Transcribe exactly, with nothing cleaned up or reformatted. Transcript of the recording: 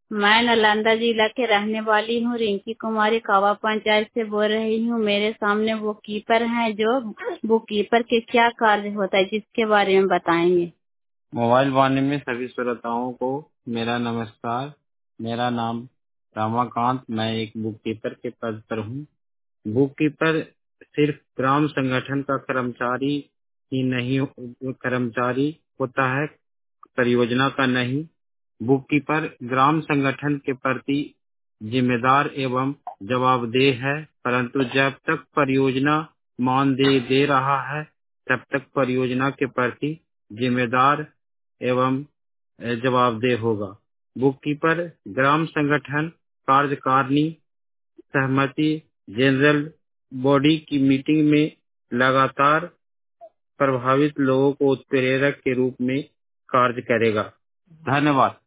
मैं नालंदा जिला के रहने वाली हूँ। रिंकी कुमारी कावा पंचायत से बोल रही हूँ। मेरे सामने बुक कीपर हैं, जो बुक कीपर के क्या कार्य होता है जिसके बारे में बताएंगे। मोबाइल वाणी में सभी श्रोताओं को मेरा नमस्कार। मेरा नाम रामाकांत, मैं एक बुक कीपर के पद पर हूँ। बुक कीपर सिर्फ ग्राम संगठन का कर्मचारी ही नहीं कर्मचारी होता है, परियोजना का नहीं। बुक कीपर ग्राम संगठन के प्रति जिम्मेदार एवं जवाबदेह है, परंतु जब तक परियोजना मानदेय दे रहा है तब तक परियोजना के प्रति जिम्मेदार एवं जवाबदेह होगा। बुक कीपर ग्राम संगठन कार्यकारिणी सहमति जनरल बॉडी की मीटिंग में लगातार प्रभावित लोगों को उत्प्रेरक के रूप में कार्य करेगा। धन्यवाद।